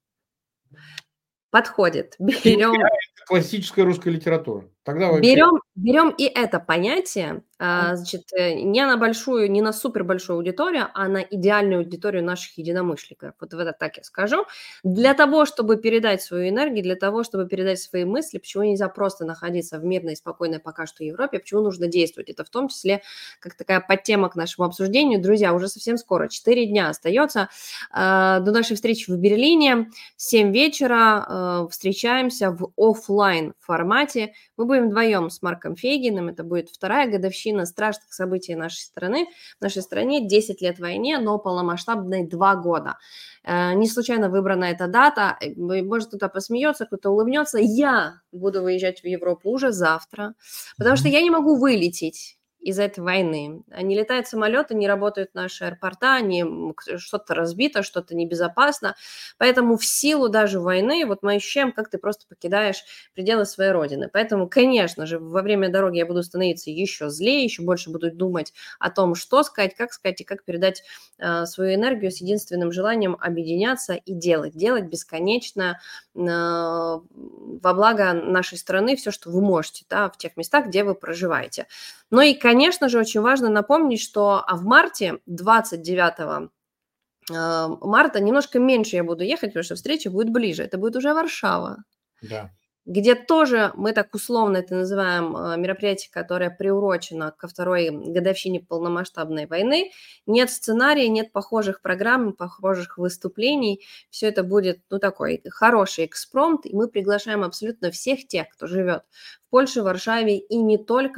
подходит. Фигня – это классическая русская литература. Тогда вообще Берем и это понятие, значит, не на большую, не на супер большую аудиторию, а на идеальную аудиторию наших единомышленников. Вот в это так я скажу. Для того, чтобы передать свою энергию, для того, чтобы передать свои мысли, почему нельзя просто находиться в мирной и спокойной пока что Европе, почему нужно действовать. Это в том числе как такая подтема к нашему обсуждению. Друзья, уже совсем скоро, 4 дня остается до нашей встречи в Берлине. 7 вечера встречаемся в офлайн формате. Мы будем вдвоем с Марком Фейгиным. Это будет вторая годовщина страшных событий нашей страны. В нашей стране 10 лет войне, но полномасштабной 2 года. Не случайно выбрана эта дата. Может, кто-то посмеется, кто-то улыбнется. Я буду выезжать в Европу уже завтра, потому что я не могу вылететь из-за этой войны. Не летают самолеты, не работают наши аэропорта, что-то разбито, что-то небезопасно. Поэтому в силу даже войны, вот мы ощущаем, как ты просто покидаешь пределы своей родины. Поэтому, конечно же, во время дороги я буду становиться еще злее, еще больше буду думать о том, что сказать и как передать свою энергию с единственным желанием объединяться и делать. Делать бесконечно во благо нашей страны все, что вы можете, да, в тех местах, где вы проживаете. Ну и, конечно же, очень важно напомнить, что в марте, 29 марта, немножко меньше я буду ехать, потому что встреча будет ближе. Это будет уже Варшава. да. Где тоже мы так условно это называем мероприятие, которое приурочено ко второй годовщине полномасштабной войны. Нет сценария, нет похожих программ, похожих выступлений. Все это будет, ну, такой хороший экспромт, и мы приглашаем абсолютно всех тех, кто живет в Польше, Варшаве и не только,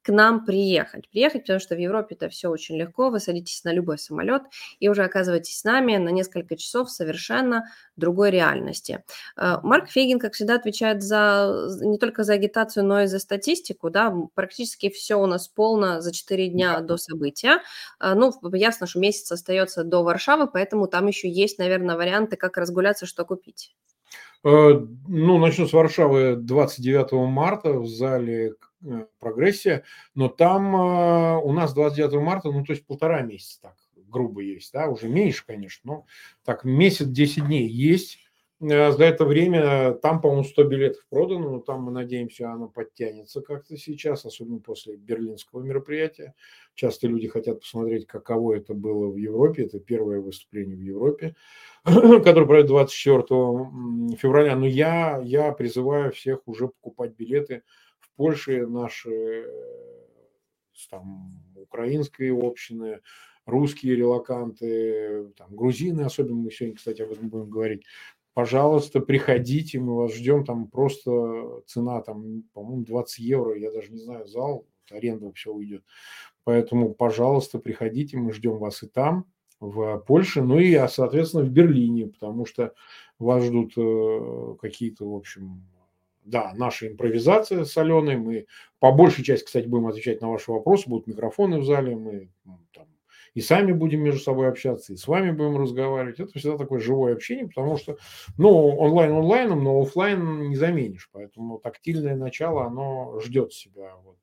к нам приехать. Приехать, потому что в Европе это все очень легко, вы садитесь на любой самолет и уже оказываетесь с нами на несколько часов совершенно другой реальности. Марк Фейгин, как всегда, отвечает не только за агитацию, но и за статистику. Да? Практически все у нас полно за 4 дня до события. Ну, ясно, что месяц остается до Варшавы, поэтому там еще есть, наверное, варианты, как разгуляться, что купить. Ну, начну с Варшавы 29 марта в зале «Прогрессия», но там у нас 29 марта, ну, то есть 1,5 месяца, так, грубо есть, да, уже меньше, конечно, но так, месяц, 10 дней есть. За это время там, по-моему, 100 билетов продано, но там, мы надеемся, оно подтянется как-то сейчас, особенно после берлинского мероприятия. Часто люди хотят посмотреть, каково это было в Европе, это первое выступление в Европе, который пройдет 24 февраля. Но я призываю всех уже покупать билеты в Польше, наши там украинские общины, русские релоканты, там, грузины, особенно мы сегодня, кстати, об этом будем говорить. Пожалуйста, приходите, мы вас ждем. Там просто цена, там, по-моему, 20 евро, я даже не знаю, зал, аренда все уйдет. Поэтому, пожалуйста, приходите, мы ждем вас и там, в Польше, ну и, соответственно, в Берлине, потому что вас ждут какие-то, в общем, да, наша импровизация с Аленой. Мы по большей части, кстати, будем отвечать на ваши вопросы, будут микрофоны в зале, мы там и сами будем между собой общаться, и с вами будем разговаривать. Это всегда такое живое общение, потому что, ну, онлайн онлайном, но офлайн не заменишь. Поэтому тактильное начало, оно ждет себя вот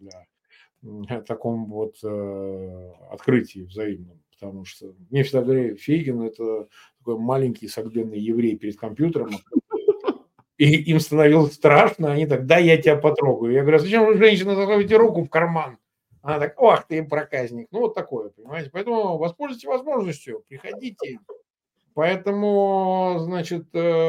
для таком вот открытии взаимном. Потому что мне всегда говорили, Фейгин – это такой маленький согбенный еврей перед компьютером, и им становилось страшно, они так, да, я тебя потрогаю. Я говорю, зачем вы, женщина, засовываете руку в карман? Она так, ох ты, проказник. Ну, вот такое, понимаете. Поэтому воспользуйтесь возможностью, приходите. Поэтому, значит,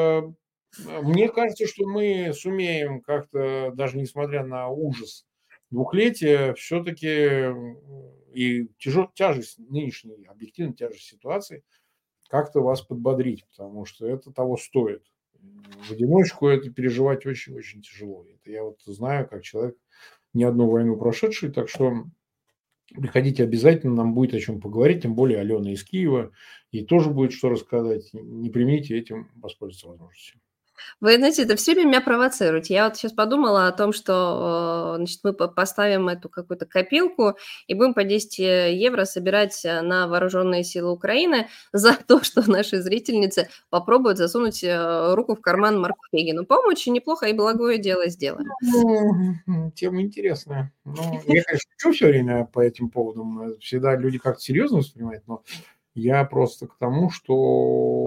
мне кажется, что мы сумеем как-то, даже несмотря на ужас двухлетия, все-таки и тяжесть нынешней, объективно тяжесть ситуации, как-то вас подбодрить, потому что это того стоит. В одиночку это переживать очень-очень тяжело. Это я вот знаю, как человек, не одну войну прошедший, так что приходите обязательно, нам будет о чем поговорить, тем более Алена из Киева, ей тоже будет что рассказать. Не примите этим воспользоваться возможностью. Вы знаете, это все время меня провоцируете. Я вот сейчас подумала о том, что, значит, мы поставим эту какую-то копилку и будем по 10 евро собирать на вооруженные силы Украины за то, что наши зрительницы попробуют засунуть руку в карман Марку Фейгину. По-моему, очень неплохо и благое дело сделаем. Ну, тема интересная. Ну, я, конечно, шучу все время по этим поводам. Всегда люди как-то серьезно воспринимают, но я просто к тому, что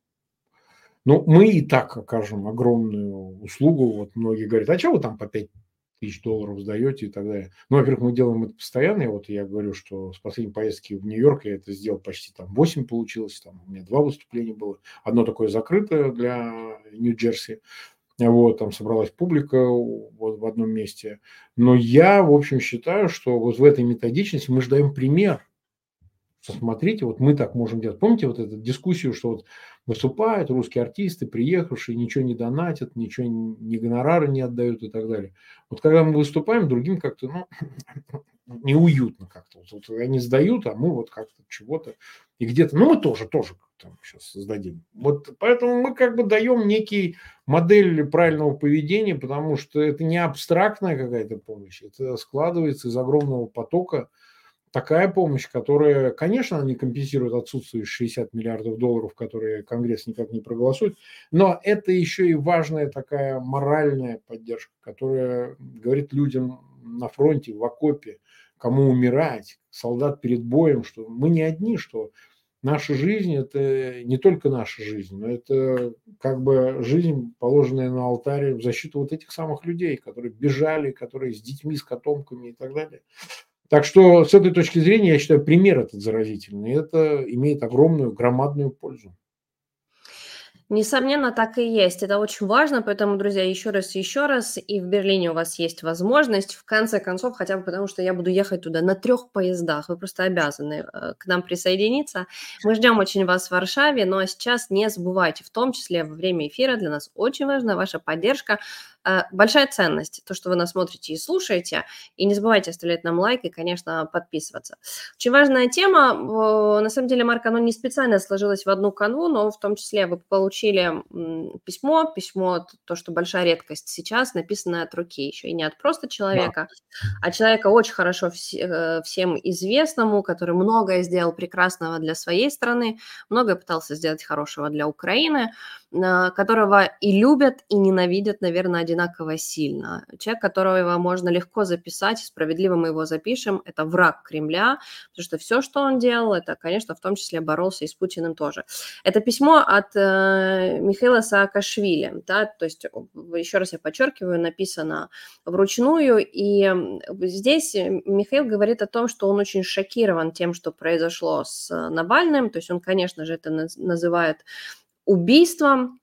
ну, мы и так окажем огромную услугу. Вот многие говорят, а что вы там по 5000 долларов сдаете и так далее. Ну, во-первых, мы делаем это постоянно. И вот я говорю, что с последней поездки в Нью-Йорк я это сделал почти там 8 получилось. Там у меня 2 выступления было. Одно такое закрытое для Нью-Джерси. Вот, там собралась публика вот в одном месте. Но я, в общем, считаю, что вот в этой методичности мы же даем пример. Что смотрите, вот мы так можем делать. Помните вот эту дискуссию, что вот выступают русские артисты, приехавшие, ничего не донатят, ничего, ни гонорары не отдают и так далее. Вот когда мы выступаем, другим как-то, ну, неуютно как-то. Вот они сдают, а мы вот как-то чего-то. И где-то, ну, мы тоже там сейчас сдадим. Вот поэтому мы как бы даем некий модель правильного поведения, потому что это не абстрактная какая-то помощь, это складывается из огромного потока. Такая помощь, которая, конечно, она не компенсирует отсутствие 60 миллиардов долларов, которые Конгресс никак не проголосует, но это еще и важная такая моральная поддержка, которая говорит людям на фронте, в окопе, кому умирать, солдат перед боем, что мы не одни, что наша жизнь – это не только наша жизнь, но это как бы жизнь, положенная на алтарь в защиту вот этих самых людей, которые бежали, которые с детьми, с котомками и так далее. Так что с этой точки зрения, я считаю, пример этот заразительный. Это имеет огромную, громадную пользу. Несомненно, так и есть. Это очень важно, поэтому, друзья, еще раз, и в Берлине у вас есть возможность, в конце концов, хотя бы потому, что я буду ехать туда на 3 поездах, вы просто обязаны к нам присоединиться. Мы ждем очень вас в Варшаве, ну а сейчас не забывайте, в том числе во время эфира, для нас очень важна ваша поддержка. большая ценность, то, что вы нас смотрите и слушаете. И не забывайте оставлять нам лайк и, конечно, подписываться. Очень важная тема. На самом деле, Марк, оно не специально сложилось в одну канву, но в том числе вы получили письмо, то, что большая редкость сейчас, написанное от руки, еще и не от просто человека, а человека очень хорошо всем известному, который многое сделал прекрасного для своей страны, многое пытался сделать хорошего для Украины, которого и любят, и ненавидят, наверное, одинаково сильно. Человек, которого можно легко записать, справедливо мы его запишем, это враг Кремля, потому что все, что он делал, это, конечно, в том числе боролся и с Путиным тоже. Это письмо от Михаила Саакашвили, да, то есть, еще раз я подчеркиваю, написано вручную, и здесь Михаил говорит о том, что он очень шокирован тем, что произошло с Навальным, то есть он, конечно же, это называет убийством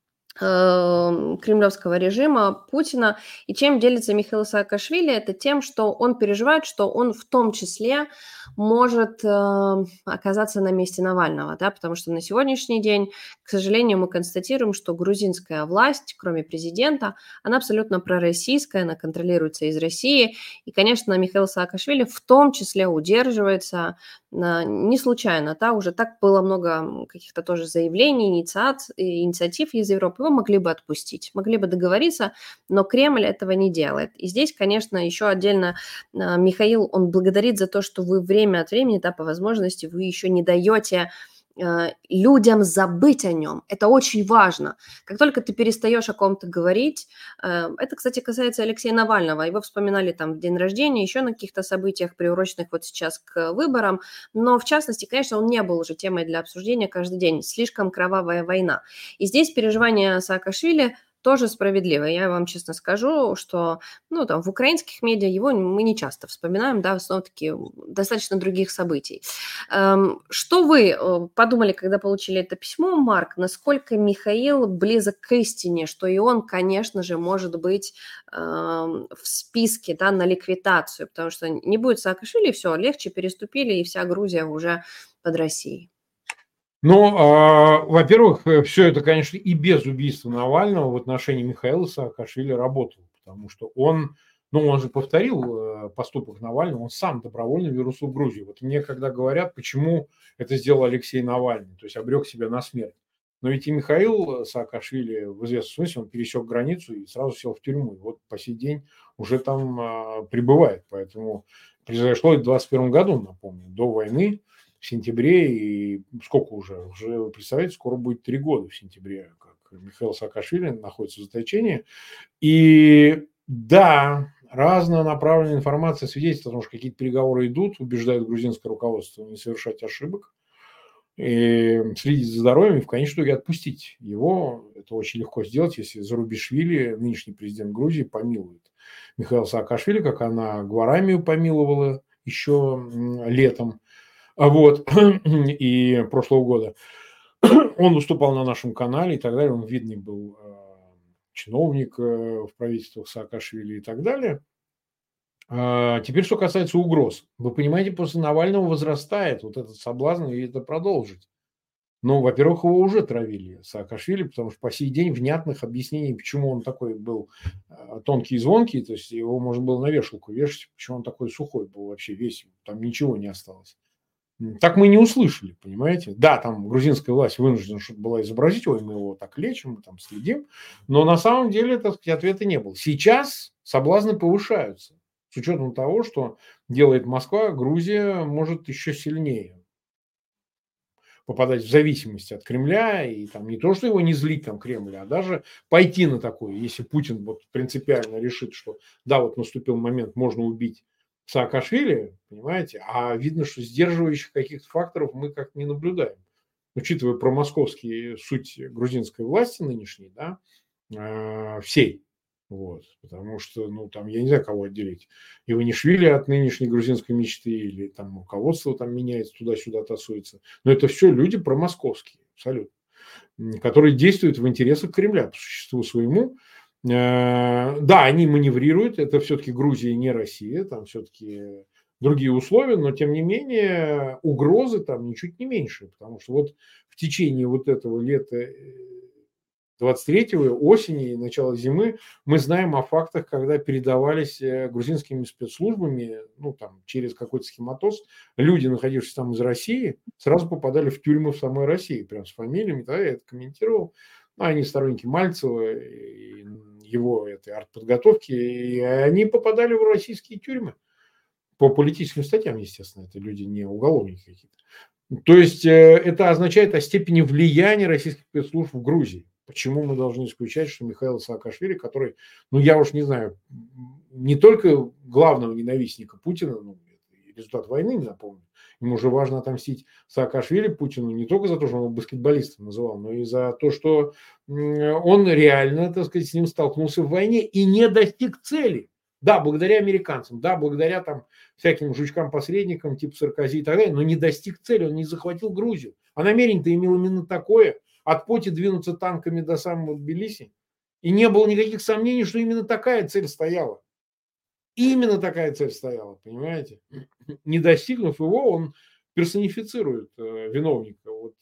кремлевского режима, Путина. И чем делится Михаил Саакашвили, это тем, что он переживает, что он в том числе может оказаться на месте Навального, да, потому что на сегодняшний день, к сожалению, мы констатируем, что грузинская власть, кроме президента, она абсолютно пророссийская, она контролируется из России, и, конечно, Михаил Саакашвили в том числе удерживается не случайно, да, уже так было много каких-то тоже заявлений, инициатив из Европы, его могли бы отпустить, могли бы договориться, но Кремль этого не делает. И здесь, конечно, еще отдельно Михаил, он благодарит за то, что вы время от времени, да, по возможности, вы еще не даете людям забыть о нем. Это очень важно. Как только ты перестаешь о ком-то говорить, это, кстати, касается Алексея Навального, его вспоминали там в день рождения, еще на каких-то событиях, приуроченных вот сейчас к выборам, но в частности, конечно, он не был уже темой для обсуждения каждый день. Слишком кровавая война. И здесь переживания Саакашвили тоже справедливо. Я вам честно скажу, что там, в украинских медиа его мы не часто вспоминаем, да, в основном-таки достаточно других событий. Что вы подумали, когда получили это письмо, Марк? Насколько Михаил близок к истине, что и он, конечно же, может быть в списке, да, на ликвидацию, потому что не будет Саакашвили, все, легче переступили, и вся Грузия уже под Россией. Во-первых, все это, конечно, и без убийства Навального в отношении Михаила Саакашвили работало, потому что он же повторил поступок Навального, он сам добровольно вернулся в Грузию. Вот мне когда говорят, почему это сделал Алексей Навальный, то есть обрек себя на смерть. Но ведь и Михаил Саакашвили в известном смысле, он пересек границу и сразу сел в тюрьму. И вот по сей день уже там пребывает. Поэтому произошло это в 2021 году, напомню, до войны, в сентябре, и сколько уже, вы представляете, скоро будет 3 года в сентябре, как Михаил Саакашвили находится в заточении. И да, разнонаправленная информация свидетельствует о том, что какие-то переговоры идут, убеждают грузинское руководство не совершать ошибок, и следить за здоровьем и в конечном итоге отпустить его. Это очень легко сделать, если Зарубишвили, нынешний президент Грузии, помилует Михаила Саакашвили, как она Гварамию помиловала еще летом. И прошлого года он выступал на нашем канале и так далее, он видный был чиновник в правительствах Саакашвили и так далее. Теперь, что касается угроз. Вы понимаете, после Навального возрастает вот этот соблазн и это продолжить. Но, во-первых, его уже травили Саакашвили, потому что по сей день внятных объяснений, почему он такой был тонкий и звонкий, то есть его можно было на вешалку вешать, почему он такой сухой был вообще весь, там ничего не осталось. Так мы не услышали, понимаете? Да, там грузинская власть вынуждена что-то была изобразить, мы его так лечим, мы там следим, но на самом деле, так сказать, ответа не было. Сейчас соблазны повышаются, с учетом того, что делает Москва, Грузия может еще сильнее попадать в зависимость от Кремля, и там не то, что его не злить, там, Кремль, а даже пойти на такое, если Путин вот принципиально решит, что да, вот наступил момент, можно убить Саакашвили, понимаете, а видно, что сдерживающих каких-то факторов мы как не наблюдаем. Учитывая промосковские суть грузинской власти нынешней, да, всей, вот, потому что, там, я не знаю, кого отделить. Иванишвили от нынешней грузинской мечты, или там руководство там меняется, туда-сюда тасуется. Но это все люди промосковские, абсолютно, которые действуют в интересах Кремля по существу своему. Да, они маневрируют, это все-таки Грузия, не Россия, там все-таки другие условия, но тем не менее угрозы там ничуть не меньше, потому что вот в течение вот этого лета 23-го, осени и начала зимы мы знаем о фактах, когда передавались грузинскими спецслужбами, ну, там, через какой-то схематоз, люди, находившиеся там из России, сразу попадали в тюрьмы в самой России, прям с фамилиями, да, я это комментировал. Они сторонники Мальцева, и его этой артподготовки, и они попадали в российские тюрьмы по политическим статьям, естественно, это люди не уголовники какие-то. То есть это означает о степени влияния российских спецслужб в Грузии. Почему мы должны исключать, что Михаил Саакашвили, который, ну я уж не знаю, не только главного ненавистника Путина, ну, результат войны, не напомню, ему же важно отомстить Саакашвили Путину не только за то, что он его баскетболистом называл, но и за то, что он реально, так сказать, с ним столкнулся в войне и не достиг цели. Да, благодаря американцам, да, благодаря там всяким жучкам-посредникам типа Саркози и так далее, но не достиг цели, он не захватил Грузию. А намерение-то имел именно такое, от Поти двинуться танками до самого Тбилиси. И не было никаких сомнений, что именно такая цель стояла. Именно такая цель стояла, понимаете? Не достигнув его, он персонифицирует виновника вот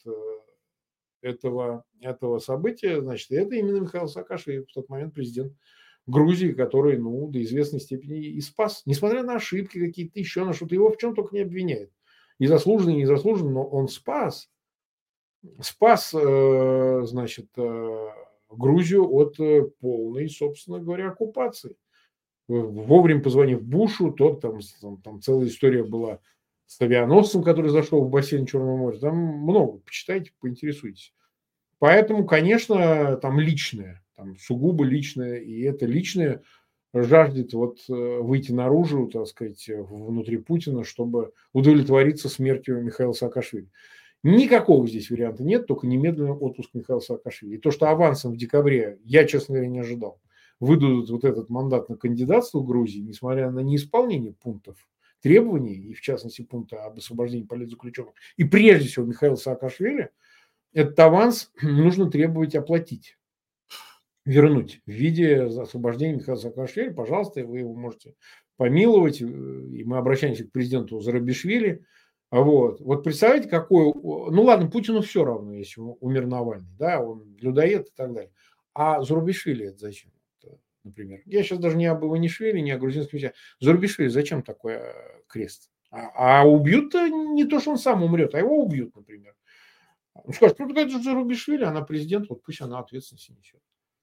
этого события. Значит, это именно Михаил Саакашвили, в тот момент президент Грузии, который, ну, до известной степени и спас. Несмотря на ошибки какие-то, еще на что-то, его в чем только не обвиняют. И заслуженно, и незаслуженно, но он спас. Спас, значит, Грузию от полной, собственно говоря, оккупации. Вовремя позвонив Бушу, тот там целая история была с авианосцем, который зашел в бассейн Черного моря. Там много, почитайте, поинтересуйтесь. Поэтому, конечно, там личное, там сугубо личное, и это личное жаждет вот выйти наружу, так сказать, внутри Путина, чтобы удовлетвориться смертью Михаила Саакашвили. Никакого здесь варианта нет, только немедленный отпуск Михаила Саакашвили. И то, что авансом в декабре, я, честно говоря, не ожидал, выдадут вот этот мандат на кандидатство в Грузии, несмотря на неисполнение пунктов требований, и в частности пункта об освобождении политзаключенных, и прежде всего Михаила Саакашвили, этот аванс нужно требовать оплатить, вернуть в виде освобождения Михаила Саакашвили. Пожалуйста, вы его можете помиловать, и мы обращаемся к президенту Зарабишвили. Вот представляете, какой... Ну ладно, Путину все равно, если умер Навальный, да, он людоед и так далее. А Зарубишвили это зачем? Например. Я сейчас даже не об Иванишвили, не о грузинском языке. Зарубишвили зачем такой крест? А убьют-то не то, что он сам умрет, а его убьют, например. Он скажет, ну, это же Зарубишвили, она президент, вот пусть она ответственность несет.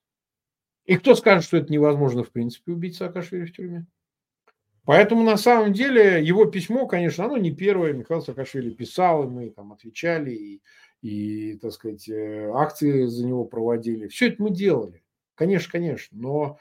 И кто скажет, что это невозможно, в принципе, убить Саакашвили в тюрьме? Поэтому, на самом деле, его письмо, конечно, оно не первое. Михаил Саакашвили писал, и мы там отвечали, и, так сказать, акции за него проводили. Все это мы делали. Конечно, конечно. Но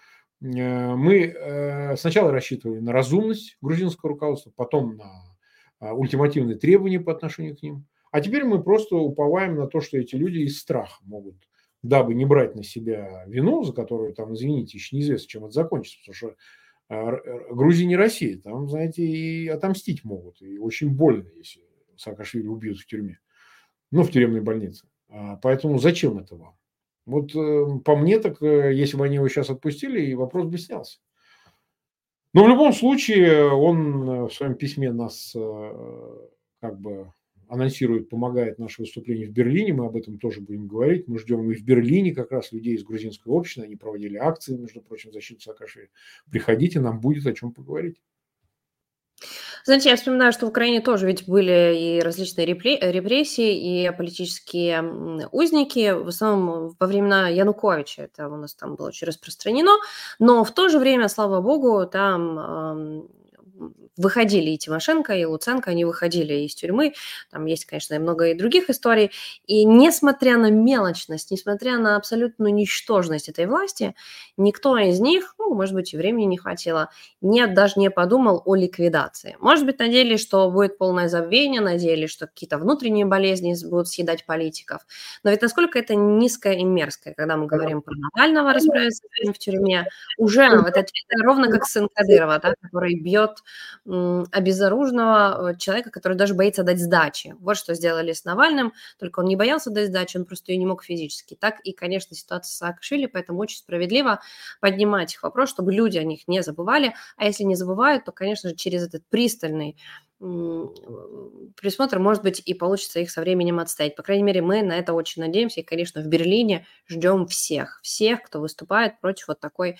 мы сначала рассчитывали на разумность грузинского руководства, потом на ультимативные требования по отношению к ним. А теперь мы просто уповаем на то, что эти люди из страха могут, дабы не брать на себя вину, за которую, там, извините, еще неизвестно, чем это закончится, потому что Грузия не Россия, там, знаете, и отомстить могут, и очень больно, если Саакашвили убьют в тюрьме, ну, в тюремной больнице. Поэтому зачем это вам? Вот по мне, так если бы они его сейчас отпустили, и вопрос бы снялся. Но в любом случае он в своем письме нас как бы анонсирует, помогает наше выступление в Берлине, мы об этом тоже будем говорить. Мы ждем и в Берлине как раз людей из грузинского общества, они проводили акции, между прочим, защиты Саакашвили. Приходите, нам будет о чем поговорить. Знаете, я вспоминаю, что в Украине тоже ведь были и различные репрессии, и политические узники, в основном во времена Януковича, это у нас там было очень распространено, но в то же время, слава богу, там выходили и Тимошенко, и Луценко, они выходили из тюрьмы, там есть, конечно, и много и других историй, и несмотря на мелочность, несмотря на абсолютную ничтожность этой власти, никто из них, ну, может быть, и времени не хватило, даже не подумал о ликвидации. Может быть, надеялись, что будет полное забвение, надеялись, что какие-то внутренние болезни будут съедать политиков. Но ведь насколько это низкое и мерзкое, когда мы говорим про Навального, разбираясь в тюрьме, уже это ровно как сын Кадырова, да, который бьет обезоруженного человека, который даже боится дать сдачи. Вот что сделали с Навальным, только он не боялся дать сдачи, он просто ее не мог физически. Так и, конечно, ситуация с Саакашвили, поэтому очень справедливо поднимать их вопрос, чтобы люди о них не забывали, а если не забывают, то, конечно же, через этот пристальный присмотр, может быть, и получится их со временем отстоять. По крайней мере, мы на это очень надеемся. И, конечно, в Берлине ждем всех, кто выступает против вот такой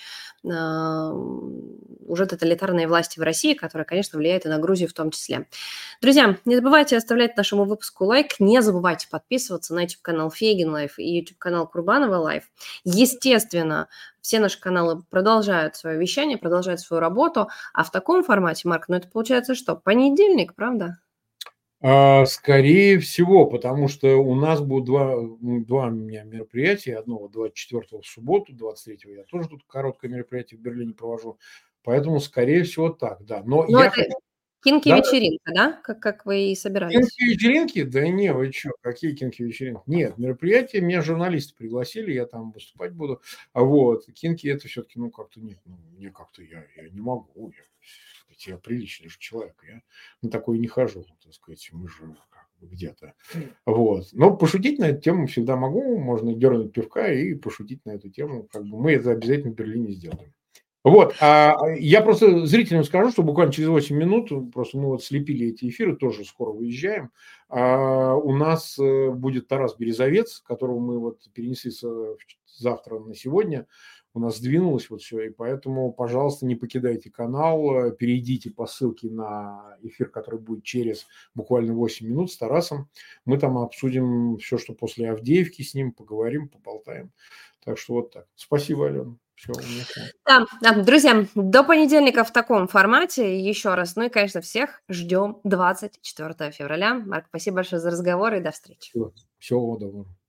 уже тоталитарной власти в России, которая, конечно, влияет и на Грузию в том числе. Друзья, не забывайте оставлять нашему выпуску лайк, не забывайте подписываться на YouTube-канал Фейгин Лайф и YouTube-канал Курбанова Лайф. Естественно, все наши каналы продолжают свое вещание, продолжают свою работу, а в таком формате, Марк, ну это получается что, понедельник, правда? Скорее всего, потому что у нас будут два у меня мероприятия. Одно 24-го в субботу, 23-го я тоже тут короткое мероприятие в Берлине провожу. Поэтому, скорее всего, так, да. Но Ну, я это хочу... Да, кинки-вечеринка, да? Как вы и собирались? кинки-вечеринки? Да не, вы чё, какие кинки-вечеринки? Нет, мероприятие, меня журналисты пригласили, я там выступать буду. А вот, кинки это все-таки, ну, как-то нет, ну, мне как-то я не могу, я приличный же человек, я на такое не хожу, так сказать, мы же как бы где-то. Вот. Но пошутить на эту тему всегда могу, можно дернуть пивка и пошутить на эту тему, как бы мы это обязательно в Берлине сделаем. Вот, я просто зрителям скажу, что буквально через 8 минут, просто мы вот слепили эти эфиры, тоже скоро выезжаем. У нас будет Тарас Березовец, которого мы вот перенесли завтра на сегодня. У нас сдвинулось вот все, и поэтому, пожалуйста, не покидайте канал, перейдите по ссылке на эфир, который будет через буквально 8 минут с Тарасом. Мы там обсудим все, что после Авдеевки с ним, поговорим, поболтаем. Так что вот так. Спасибо, Алена. Все, у меня все. Да, друзья, до понедельника в таком формате еще раз. Ну и, конечно, всех ждем 24 февраля. Марк, спасибо большое за разговор и до встречи. Всего доброго.